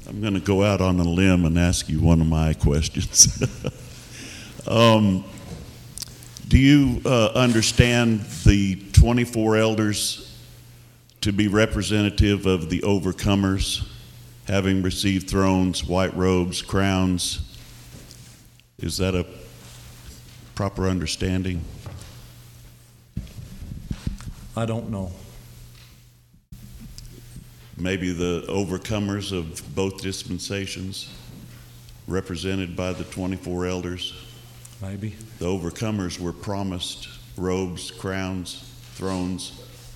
I'm going to go out on a limb and ask you one of my questions. Do you understand the 24 elders to be representative of the overcomers, having received thrones, white robes, crowns? Is that a proper understanding? I don't know. Maybe the overcomers of both dispensations, represented by the 24 elders. Maybe. The overcomers were promised robes, crowns, thrones.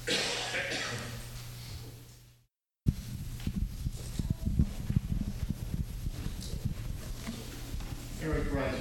Eric Reiser.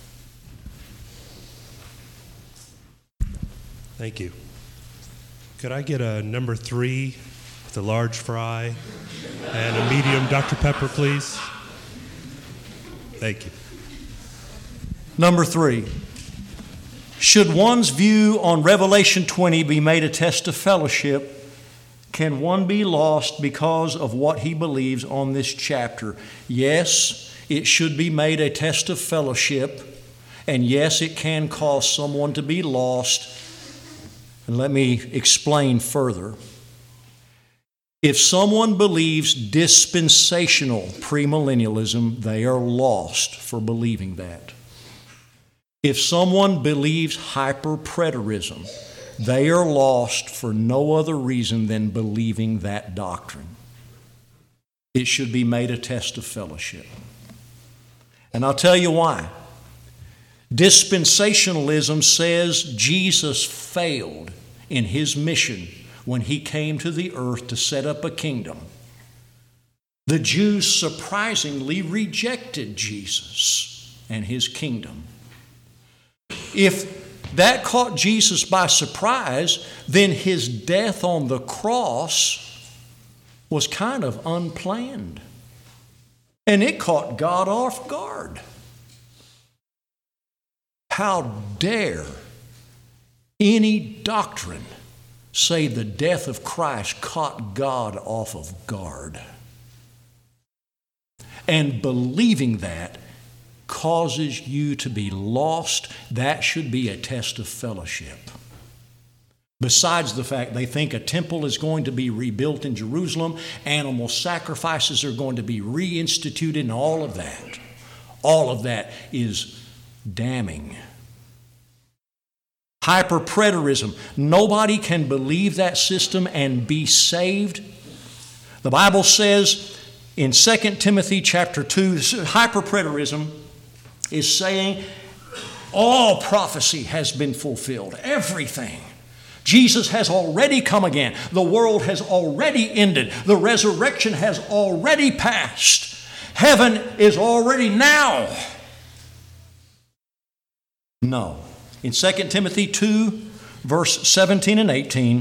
Thank you. Could I get a number 3 with a large fry and a medium Dr. Pepper, please? Thank you. Number 3. Should one's view on Revelation 20 be made a test of fellowship? Can one be lost because of what he believes on this chapter? Yes, it should be made a test of fellowship. And yes, it can cause someone to be lost. And let me explain further. If someone believes dispensational premillennialism, they are lost for believing that. If someone believes hyperpreterism, they are lost for no other reason than believing that doctrine. It should be made a test of fellowship. And I'll tell you why. Dispensationalism says Jesus failed in his mission when he came to the earth to set up a kingdom. The Jews surprisingly rejected Jesus and his kingdom. If that caught Jesus by surprise, then his death on the cross was kind of unplanned. And it caught God off guard. How dare any doctrine say the death of Christ caught God off of guard? And believing that causes you to be lost. That should be a test of fellowship. Besides the fact they think a temple is going to be rebuilt in Jerusalem, animal sacrifices are going to be reinstituted, and all of that is damning. Hyperpreterism. Nobody can believe that system and be saved. The Bible says in 2 Timothy chapter 2, hyperpreterism is saying all prophecy has been fulfilled. Everything. Jesus has already come again. The world has already ended. The resurrection has already passed. Heaven is already now. No. In 2 Timothy 2, verse 17 and 18,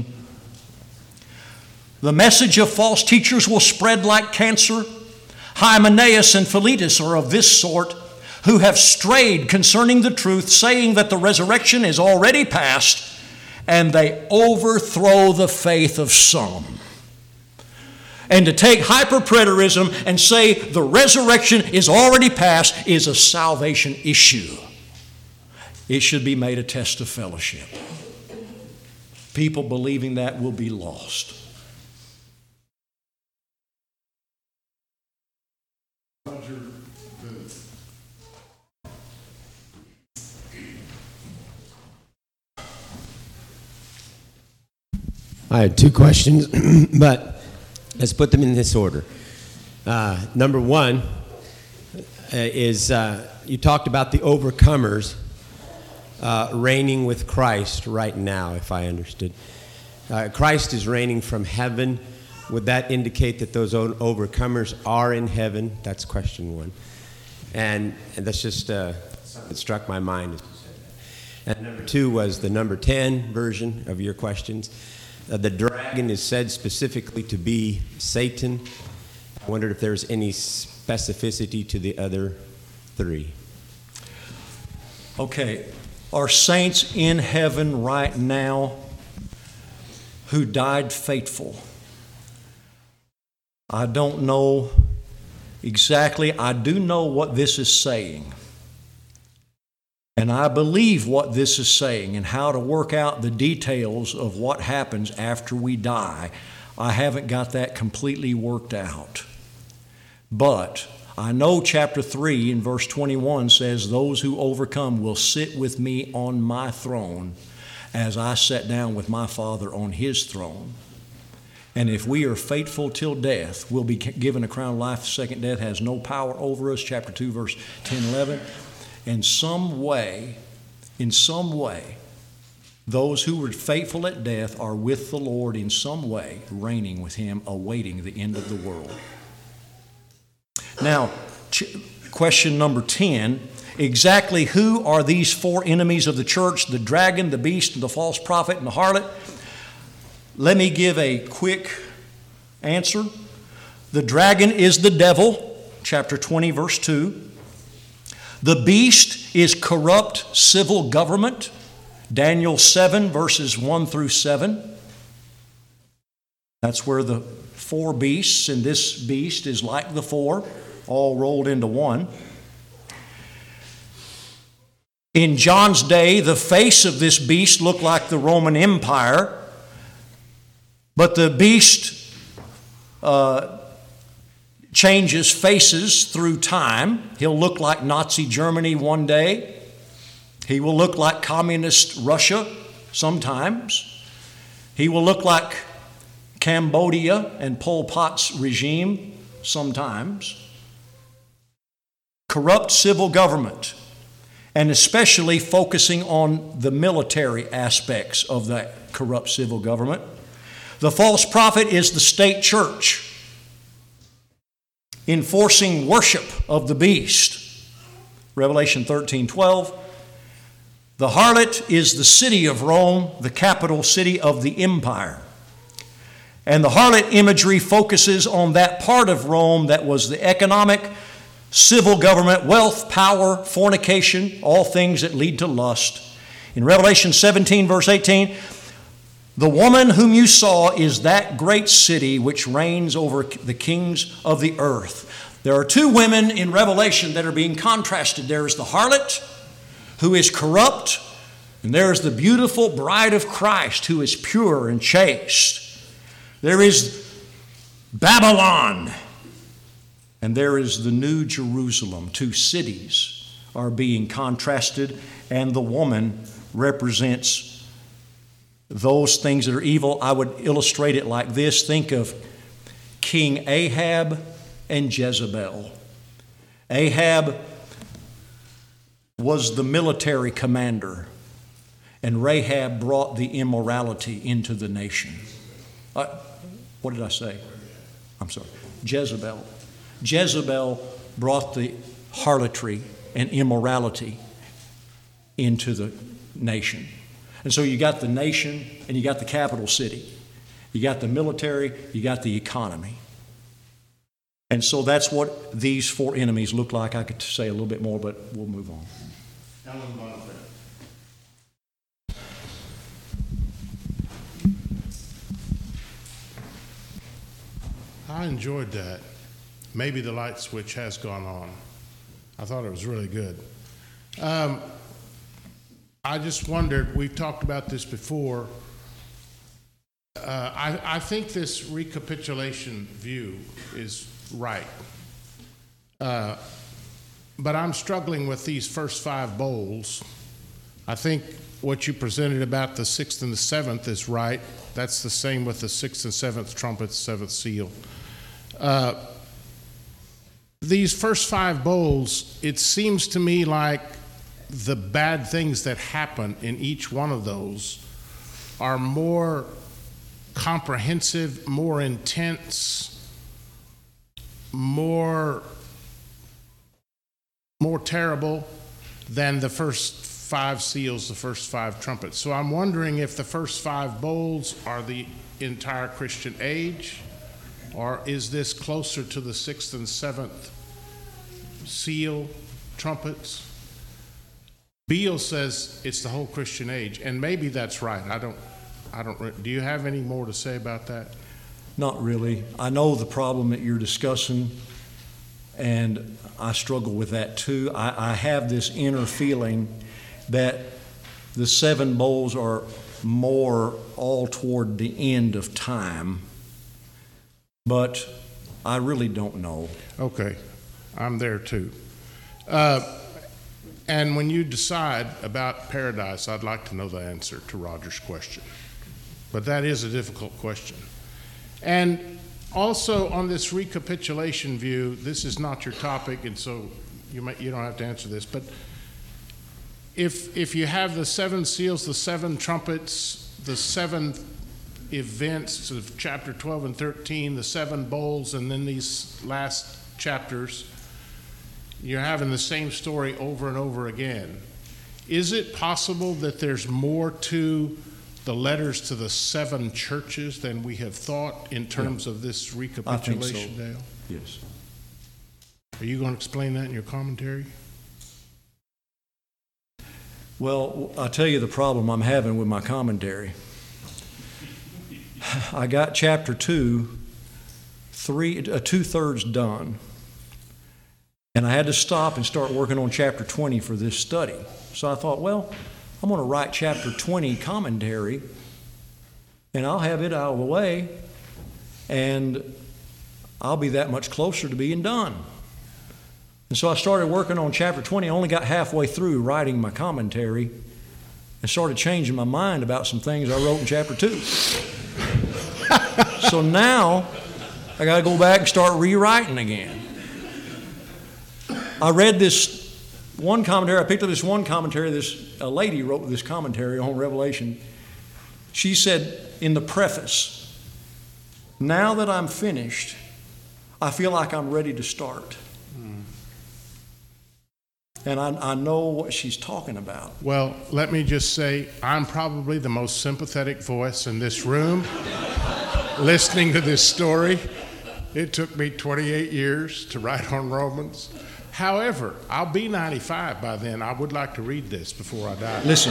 the message of false teachers will spread like cancer. Hymenaeus and Philetus are of this sort, who have strayed concerning the truth, saying that the resurrection is already past, and they overthrow the faith of some. And to take hyperpreterism and say the resurrection is already past is a salvation issue. It should be made a test of fellowship. People believing that will be lost. Roger Booth. I had 2 questions, but let's put them in this order. Number 1 is you talked about the overcomers reigning with Christ right now, if I understood. Christ is reigning from heaven. Would that indicate that those overcomers are in heaven? That's question 1. And that's just something that struck my mind. And number 2 was the number 10 version of your questions. The dragon is said specifically to be Satan. I wondered if there's any specificity to the other 3. Okay. Are saints in heaven right now who died faithful? I don't know exactly, I do know what this is saying. And I believe what this is saying and how to work out the details of what happens after we die. I haven't got that completely worked out. But I know chapter 3 in verse 21 says, those who overcome will sit with me on my throne as I sat down with my Father on his throne. And if we are faithful till death, we'll be given a crown of life. The second death has no power over us. Chapter 2, verse 10, 11. In some way, those who were faithful at death are with the Lord in some way, reigning with him, awaiting the end of the world. Now, question number 10, exactly who are these four enemies of the church, the dragon, the beast, and the false prophet, and the harlot? Let me give a quick answer. The dragon is the devil, chapter 20, verse 2. The beast is corrupt civil government, Daniel 7, verses 1 through 7. That's where the four beasts, and this beast is like the four, all rolled into one. In John's day, the face of this beast looked like the Roman Empire, but the beast changes faces through time. He'll look like Nazi Germany one day. He will look like communist Russia sometimes. He will look like Cambodia and Pol Pot's regime sometimes. Corrupt civil government, and especially focusing on the military aspects of that corrupt civil government. The false prophet is the state church, enforcing worship of the beast. Revelation 13:12. The harlot is the city of Rome, the capital city of the empire. And the harlot imagery focuses on that part of Rome that was the economic, civil government, wealth, power, fornication, all things that lead to lust. In Revelation 17, verse 18, the woman whom you saw is that great city which reigns over the kings of the earth. There are two women in Revelation that are being contrasted. There is the harlot, who is corrupt, and there is the beautiful bride of Christ, who is pure and chaste. There is Babylon, and there is the New Jerusalem. Two cities are being contrasted, and the woman represents those things that are evil. I would illustrate it like this. Think of King Ahab and Jezebel. Ahab was the military commander, and Rahab brought the immorality into the nation. What did I say? I'm sorry. Jezebel. Jezebel brought the harlotry and immorality into the nation. And so you got the nation and you got the capital city. You got the military, you got the economy. And so that's what these four enemies look like. I could say a little bit more, but we'll move on. Ellen Bonner. I enjoyed that. Maybe the light switch has gone on. I thought it was really good. I just wondered, we've talked about this before. I think this recapitulation view is right. But I'm struggling with these first five bowls. I think what you presented about the sixth and the seventh is right. That's the same with the sixth and seventh trumpet, seventh seal. These first five bowls, it seems to me like the bad things that happen in each one of those are more comprehensive, more intense, more terrible than the first five seals, the first five trumpets. So I'm wondering if the first five bowls are the entire Christian age, or is this closer to the sixth and seventh seal trumpets? Beale says it's the whole Christian age, and maybe that's right. I don't. Do you have any more to say about that? Not really. I know the problem that you're discussing, And I struggle with that too. I have this inner feeling that the 7 bowls are more all toward the end of time, but I really don't know. Okay, I'm there too. And when you decide about paradise, I'd like to know the answer to Roger's question. But that is a difficult question. And also on this recapitulation view, this is not your topic, and so you don't have to answer this, but if you have the 7 seals, the 7 trumpets, the 7 events of chapter 12 and 13, the 7 bowls, and then these last chapters, you're having the same story over and over again. Is it possible that there's more to the letters to the 7 churches than we have thought in terms of this recapitulation, I think so. Dale? Yes. Are you going to explain that in your commentary? Well, I'll tell you the problem I'm having with my commentary. I got chapter 2, 2/3 done. And I had to stop and start working on chapter 20 for this study. So I thought, well, I'm going to write chapter 20 commentary, and I'll have it out of the way, and I'll be that much closer to being done. And so I started working on chapter 20. I only got halfway through writing my commentary and started changing my mind about some things I wrote in chapter 2. So now I got to go back and start rewriting again. I read this one commentary. I picked up this one commentary. A lady wrote this commentary on Revelation. She said in the preface, "Now that I'm finished, I feel like I'm ready to start." And I know what she's talking about. Well, let me just say, I'm probably the most sympathetic voice in this room listening to this story. It took me 28 years to write on Romans. However, I'll be 95 by then. I would like to read this before I die. Listen,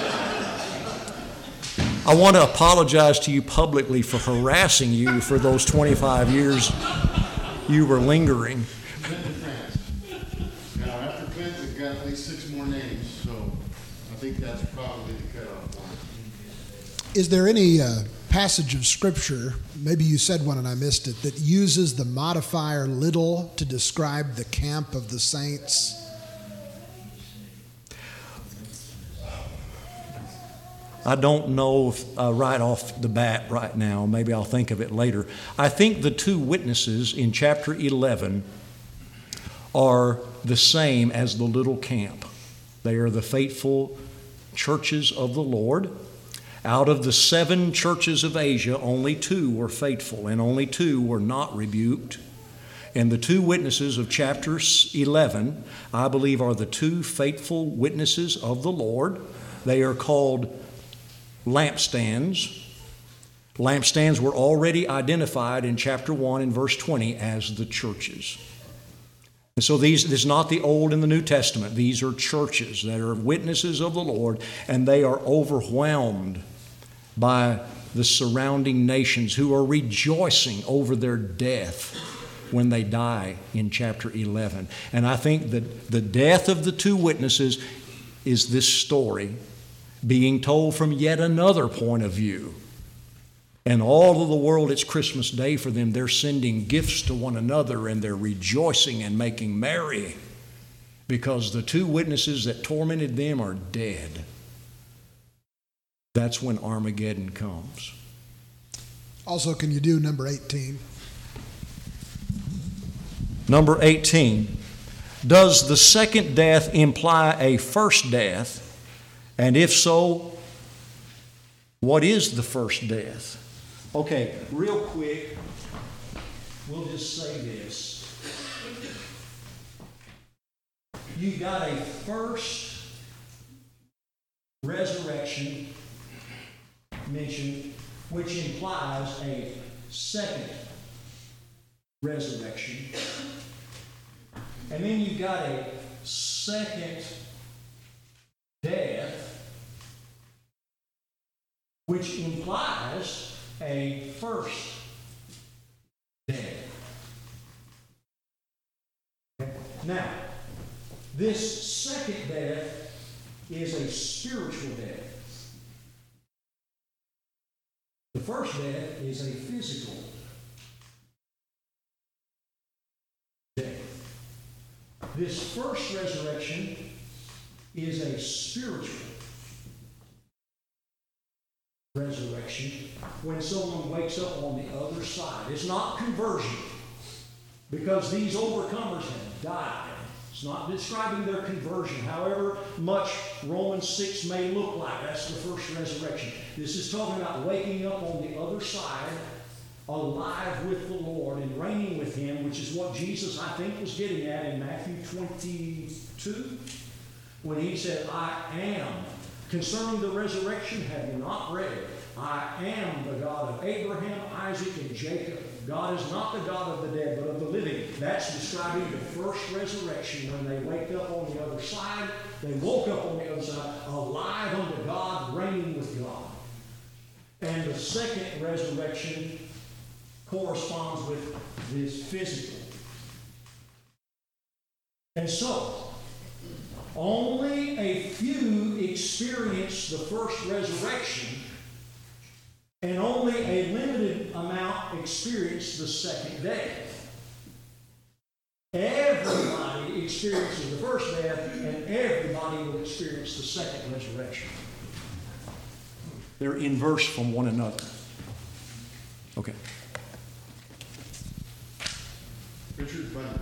I want to apologize to you publicly for harassing you for those 25 years you were lingering. Now, after Clint, we've got at least 6 more names, so I think that's probably the cutoff point. Is there any passage of Scripture, maybe you said one and I missed it, that uses the modifier little to describe the camp of the saints? I don't know if, right off the bat right now. Maybe I'll think of it later. I think the 2 witnesses in chapter 11 are the same as the little camp. They are the faithful churches of the Lord. Out of the 7 churches of Asia, only 2 were faithful, and only 2 were not rebuked. And the 2 witnesses of chapter 11, I believe, are the 2 faithful witnesses of the Lord. They are called lampstands. Lampstands were already identified in chapter 1 and verse 20 as the churches. And so this is not the Old and the New Testament. These are churches that are witnesses of the Lord, and they are overwhelmed by the surrounding nations who are rejoicing over their death when they die in chapter 11. And I think that the death of the 2 witnesses is this story being told from yet another point of view. And all of the world, it's Christmas Day for them. They're sending gifts to one another, and they're rejoicing and making merry because the 2 witnesses that tormented them are dead. That's when Armageddon comes. Also, can you do number 18? Number 18. Does the second death imply a first death? And if so, what is the first death? Okay, real quick, we'll just say this. You got a first resurrection mentioned, which implies a second resurrection. And then you got a second death, which implies a first death. Now, this second death is a spiritual death. The first death is a physical death. This first resurrection is a spiritual resurrection when someone wakes up on the other side. It's not conversion, because these overcomers have died. It's not describing their conversion, however much Romans 6 may look like. That's the first resurrection. This is talking about waking up on the other side, alive with the Lord and reigning with Him, which is what Jesus, I think, was getting at in Matthew 22, when He said, I am. Concerning the resurrection, have you not read? I am the God of Abraham, Isaac, and Jacob. God is not the God of the dead, but of the living. That's describing the first resurrection when they wake up on the other side. They woke up on the other side, alive unto God, reigning with God. And the second resurrection corresponds with this physical. And so, only a few experience the first resurrection, and only a limited amount experience the second death. Everybody experiences the first death, and everybody will experience the second resurrection. They're inverse from one another. Okay. Richard Bunn.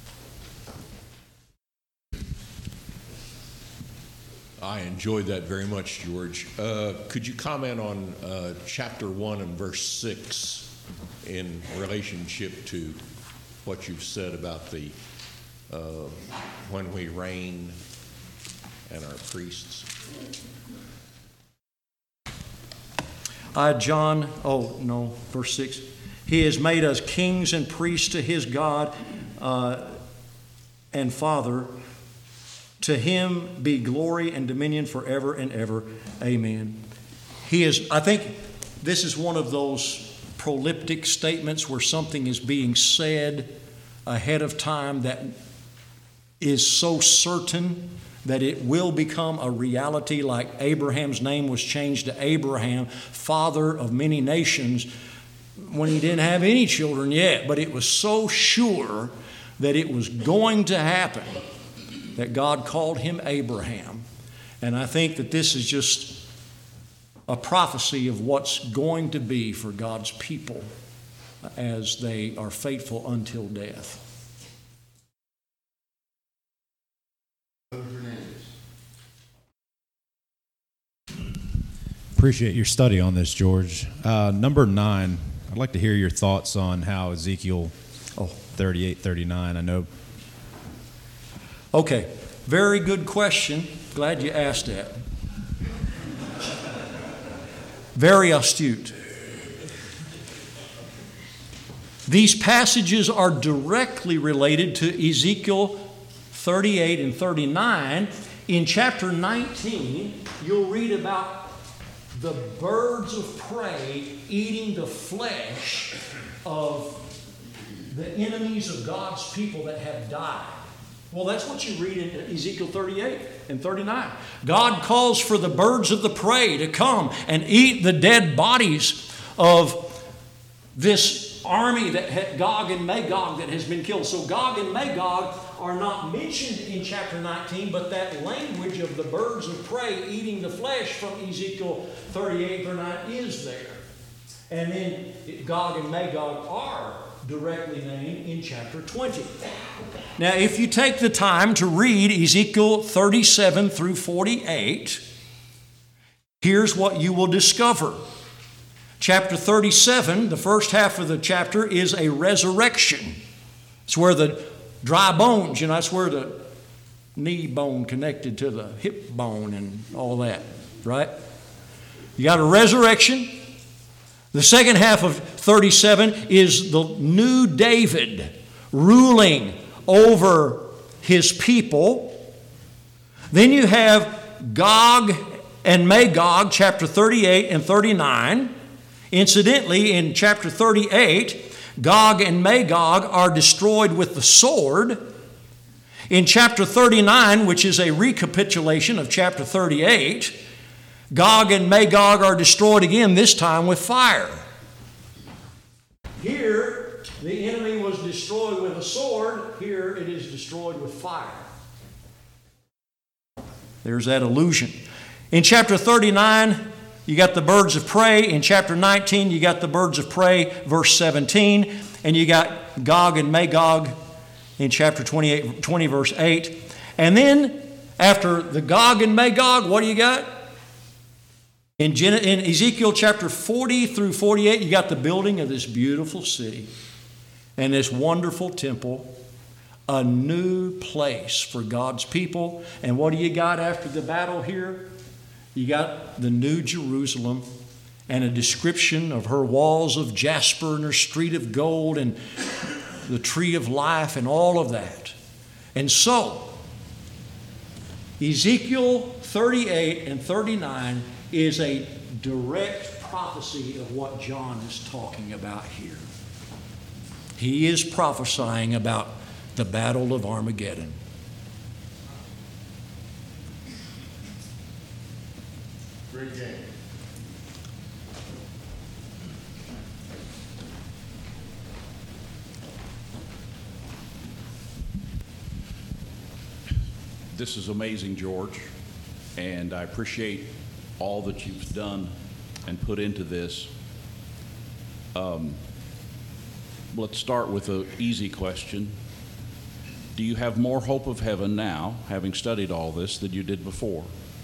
I enjoyed that very much, George. Could you comment on chapter 1 and verse 6 in relationship to what you've said about the when we reign and our priests? Verse 6. He has made us kings and priests to His God and Father. To Him be glory and dominion forever and ever. Amen. I think this is one of those proleptic statements where something is being said ahead of time that is so certain that it will become a reality, like Abraham's name was changed to Abraham, father of many nations, when he didn't have any children yet. But it was so sure that it was going to happen that God called him Abraham. And I think that this is just a prophecy of what's going to be for God's people as they are faithful until death. Appreciate your study on this, George. Number 9, I'd like to hear your thoughts on how Ezekiel 38, 39, I know. Okay, very good question. Glad you asked that. Very astute. These passages are directly related to Ezekiel 38 and 39. In chapter 19, you'll read about the birds of prey eating the flesh of the enemies of God's people that have died. Well, that's what you read in Ezekiel 38 and 39. God calls for the birds of the prey to come and eat the dead bodies of this army that had Gog and Magog that has been killed. So Gog and Magog are not mentioned in chapter 19, but that language of the birds of prey eating the flesh from Ezekiel 38 and 39 is there. And then Gog and Magog are directly named in chapter 20. Now, if you take the time to read Ezekiel 37 through 48, here's what you will discover. Chapter 37, the first half of the chapter, is a resurrection. It's where the dry bones, that's where the knee bone connected to the hip bone and all that, right? You got a resurrection. The second half of 37 is the new David ruling over his people. Then you have Gog and Magog, chapter 38 and 39. Incidentally, in chapter 38, Gog and Magog are destroyed with the sword. In chapter 39, which is a recapitulation of chapter 38, Gog and Magog are destroyed again, this time with fire. Here, the enemy was destroyed with a sword. Here, it is destroyed with fire. There's that illusion. In chapter 39, you got the birds of prey. In chapter 19, you got the birds of prey, verse 17. And you got Gog and Magog in chapter 20, verse 8. And then, after the Gog and Magog, what do you got? In Ezekiel chapter 40 through 48, you got the building of this beautiful city and this wonderful temple, a new place for God's people. And what do you got after the battle here? You got the New Jerusalem and a description of her walls of jasper and her street of gold and the tree of life and all of that. And so, Ezekiel 38 and 39 is a direct prophecy of what John is talking about here. He is prophesying about the battle of Armageddon. Great game. This is amazing, George, and I appreciate all that you've done and put into this. Let's start with an easy question. Do you have more hope of heaven now, having studied all this, than you did before?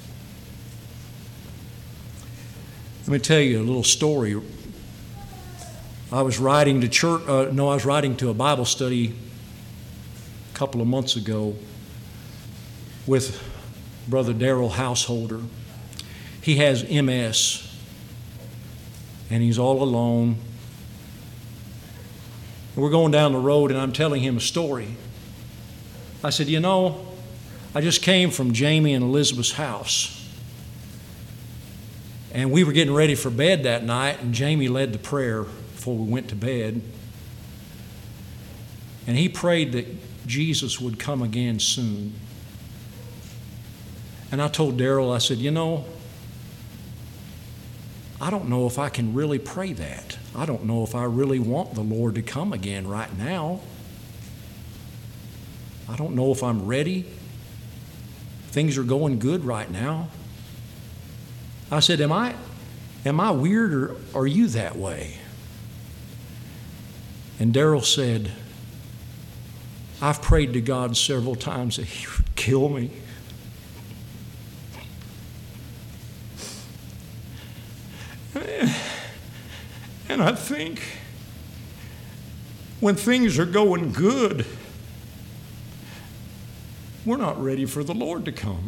Let me tell you a little story. I was riding to church. I was riding to a Bible study a couple of months ago with Brother Darrell Householder. He has MS, and he's all alone. We're going down the road, and I'm telling him a story. I said, you know, I just came from Jamie and Elizabeth's house, and we were getting ready for bed that night, and Jamie led the prayer before we went to bed, and he prayed that Jesus would come again soon. And I told Darrell, I said, you know, I don't know if I can really pray that. I don't know if I really want the Lord to come again right now. I don't know if I'm ready. Things are going good right now. I said, am I weird, or are you that way? And Darrell said, I've prayed to God several times that He would kill me. And I think when things are going good, we're not ready for the Lord to come.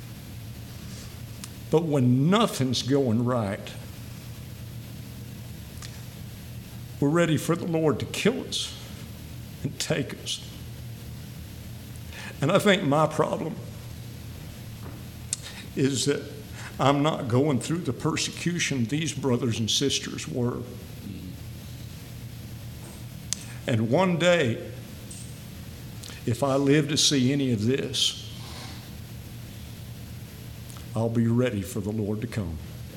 But when nothing's going right, we're ready for the Lord to kill us and take us. And I think my problem is that I'm not going through the persecution these brothers and sisters were. And one day, if I live to see any of this, I'll be ready for the Lord to come.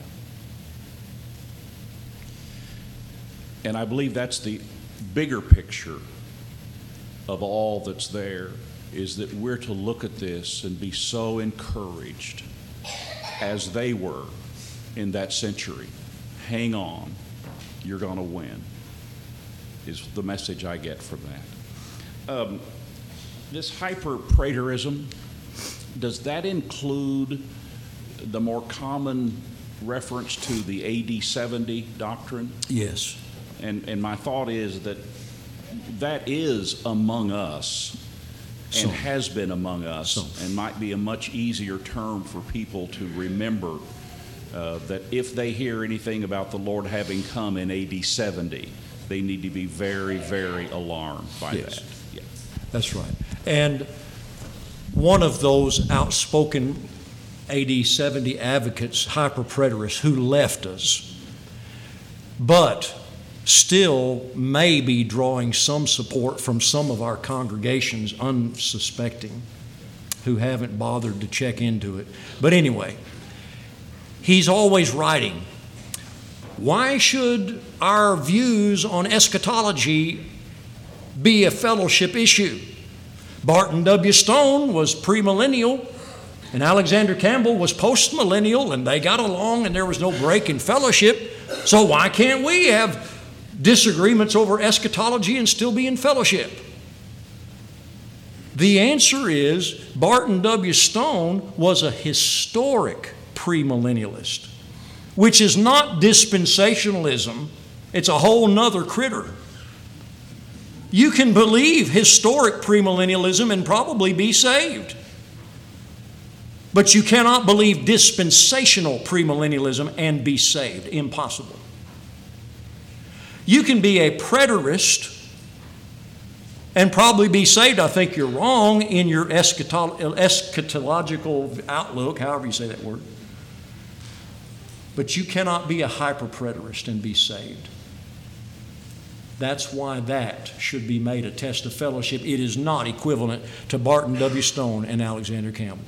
And I believe that's the bigger picture of all that's there, is that we're to look at this and be so encouraged as they were in that century. Hang on, you're going to win, is the message I get from that. This hyper-preterism, does that include the more common reference to the AD 70 doctrine? Yes. And my thought is that that is among us and has been among us, and might be a much easier term for people to remember, that if they hear anything about the Lord having come in AD 70, they need to be very, very alarmed by that. Yeah. That's right. And one of those outspoken AD 70 advocates, hyper-preterists, who left us. But still may be drawing some support from some of our congregations, unsuspecting, who haven't bothered to check into it. But anyway, he's always writing. Why should our views on eschatology be a fellowship issue? Barton W. Stone was premillennial, and Alexander Campbell was postmillennial, and they got along, and there was no break in fellowship. So why can't we have disagreements over eschatology and still be in fellowship? The answer is Barton W. Stone was a historic premillennialist, which is not dispensationalism. It's a whole nother critter. You can believe historic premillennialism and probably be saved. But you cannot believe dispensational premillennialism and be saved. Impossible. You can be a preterist and probably be saved. I think you're wrong in your eschatological outlook, however you say that word. But you cannot be a hyper-preterist and be saved. That's why that should be made a test of fellowship. It is not equivalent to Barton W. Stone and Alexander Campbell.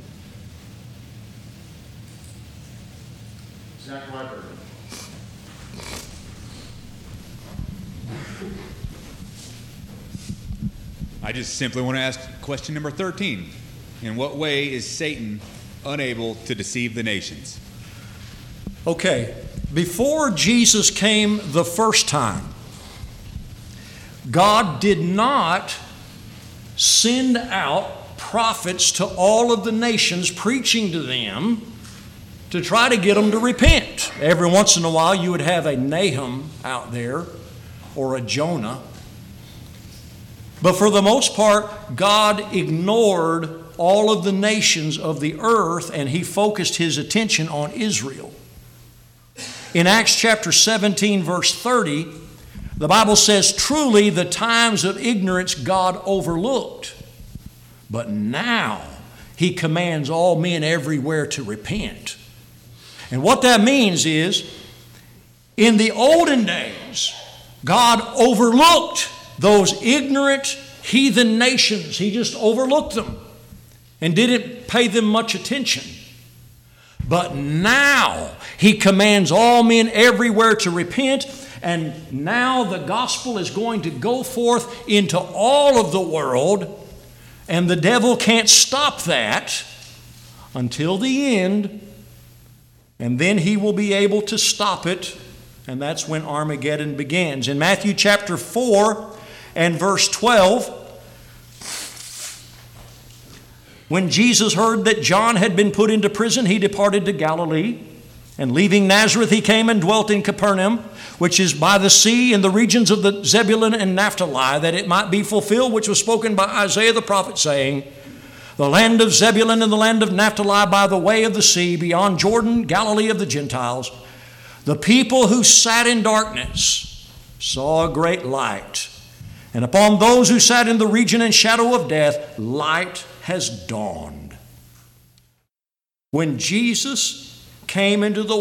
Zach Weiberger. I just simply want to ask question number 13. In what way is Satan unable to deceive the nations? Okay, before Jesus came the first time, God did not send out prophets to all of the nations preaching to them to try to get them to repent. Every once in a while you would have a Nahum out there or a Jonah. But for the most part, God ignored all of the nations of the earth and He focused His attention on Israel. In Acts chapter 17, verse 30, the Bible says, truly the times of ignorance God overlooked, but now He commands all men everywhere to repent. And what that means is, in the olden days, God overlooked those ignorant heathen nations. He just overlooked them and didn't pay them much attention. But now He commands all men everywhere to repent, and now the gospel is going to go forth into all of the world, and the devil can't stop that until the end, and then he will be able to stop it, and that's when Armageddon begins. In Matthew chapter 4 and verse 12, when Jesus heard that John had been put into prison, He departed to Galilee. And leaving Nazareth, He came and dwelt in Capernaum, which is by the sea in the regions of the Zebulun and Naphtali, that it might be fulfilled, which was spoken by Isaiah the prophet, saying, the land of Zebulun and the land of Naphtali by the way of the sea, beyond Jordan, Galilee of the Gentiles. The people who sat in darkness saw a great light. And upon those who sat in the region and shadow of death, light has dawned. When Jesus came into the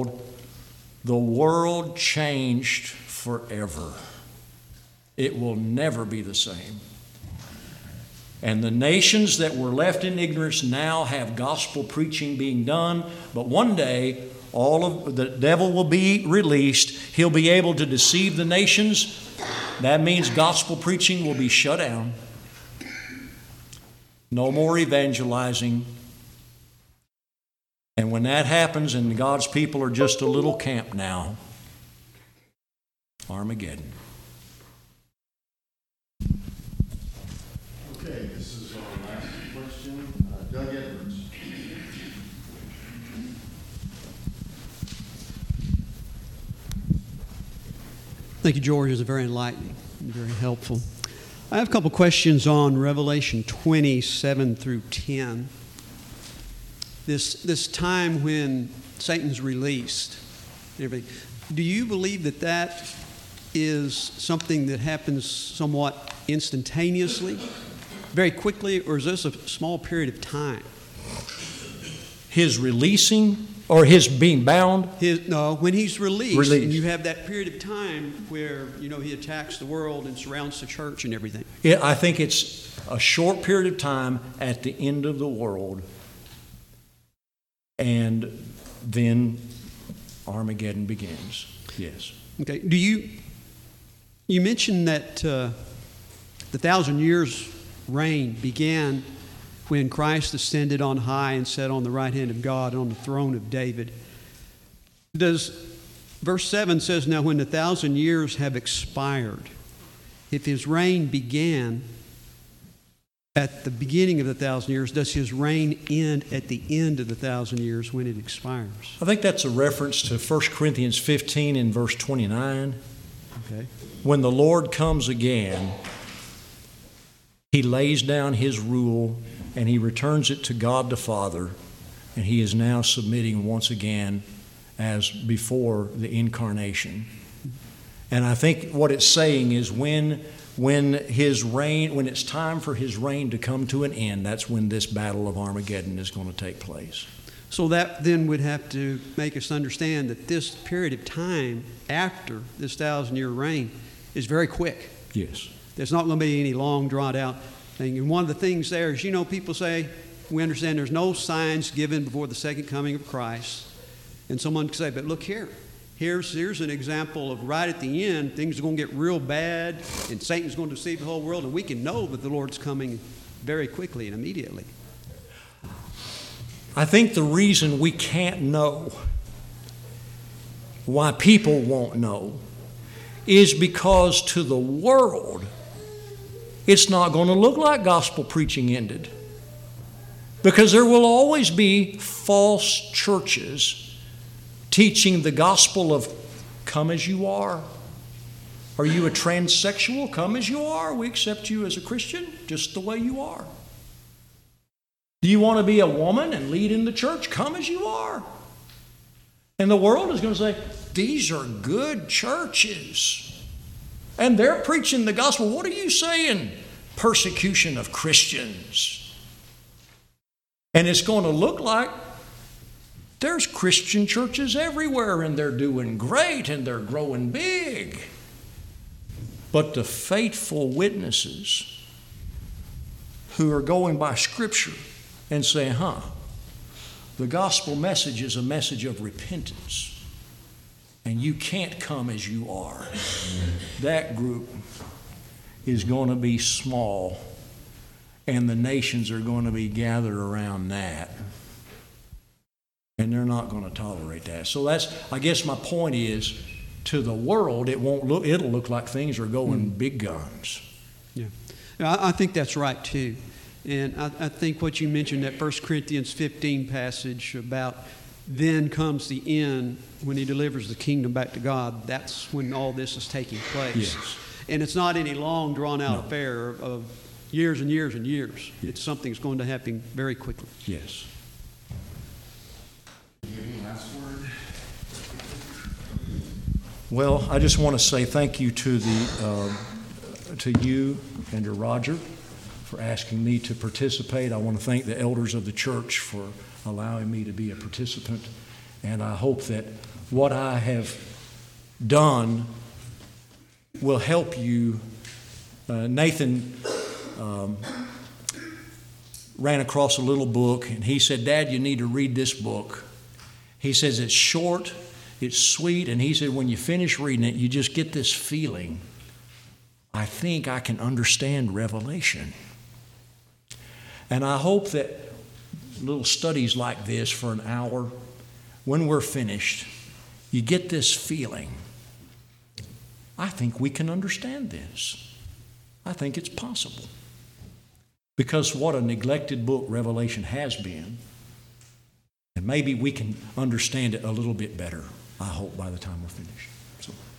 world changed forever. It will never be the same. And the nations that were left in ignorance now have gospel preaching being done, but one day all of the devil will be released. He'll be able to deceive the nations. That means gospel preaching will be shut down. No more evangelizing. And when that happens and God's people are just a little camp now, Armageddon. Okay, this is our last question. Doug Edwards. Thank you, George. It was very enlightening and very helpful. I have a couple questions on Revelation 27 through 10. This time when Satan's released, everything. Do you believe that that is something that happens somewhat instantaneously, very quickly, or is this a small period of time? His releasing Or his being bound? When he's released, Released. and you have that period of time where, he attacks the world and surrounds the church and everything. Yeah, I think it's a short period of time at the end of the world, and then Armageddon begins. Yes. Okay. You mentioned that the 1,000 years reign began when Christ ascended on high and sat on the right hand of God on the throne of David. Verse 7 says, now when the 1,000 years have expired, if his reign began at the beginning of the 1,000 years, does his reign end at the end of the 1,000 years when it expires? I think that's a reference to 1 Corinthians 15 and verse 29. Okay. When the Lord comes again, he lays down his rule and he returns it to God the Father, and he is now submitting once again as before the incarnation. And I think what it's saying is when it's time for his reign to come to an end, that's when this battle of Armageddon is going to take place. So that then would have to make us understand that this period of time after this 1,000-year reign is very quick. Yes. There's not going to be any long, drawn-out thing. And one of the things there is, people say, we understand there's no signs given before the second coming of Christ. And someone could say, but look here. Here's an example of right at the end, things are going to get real bad, and Satan's going to deceive the whole world, and we can know that the Lord's coming very quickly and immediately. I think the reason we can't know, why people won't know, is because to the world, it's not going to look like gospel preaching ended. Because there will always be false churches teaching the gospel of come as you are. Are you a transsexual? Come as you are. We accept you as a Christian just the way you are. Do you want to be a woman and lead in the church? Come as you are. And the world is going to say, these are good churches. And they're preaching the gospel. What are you saying? Persecution of Christians. And it's going to look like there's Christian churches everywhere, and they're doing great, and they're growing big. But the faithful witnesses who are going by Scripture and saying, the gospel message is a message of repentance, and you can't come as you are. That group is going to be small, and the nations are going to be gathered around that. And they're not going to tolerate that. So I guess my point is, to the world, it'll look like things are going big guns. Yeah. I think that's right too. And I think what you mentioned, that 1 Corinthians 15 passage about then comes the end when he delivers the kingdom back to God, that's when all this is taking place. Yes. And it's not any long, drawn-out affair of years and years and years. Yes. It's something that's going to happen very quickly. Yes. Well, I just want to say thank you to you and to Roger for asking me to participate. I want to thank the elders of the church for allowing me to be a participant. And I hope that what I have done will help you. Nathan ran across a little book, and he said, Dad, you need to read this book. He says it's short, it's sweet, and he said when you finish reading it, you just get this feeling, I think I can understand Revelation. And I hope that little studies like this for an hour, when we're finished, you get this feeling, I think we can understand this. I think it's possible. Because what a neglected book Revelation has been, and maybe we can understand it a little bit better, I hope, by the time we're finished. So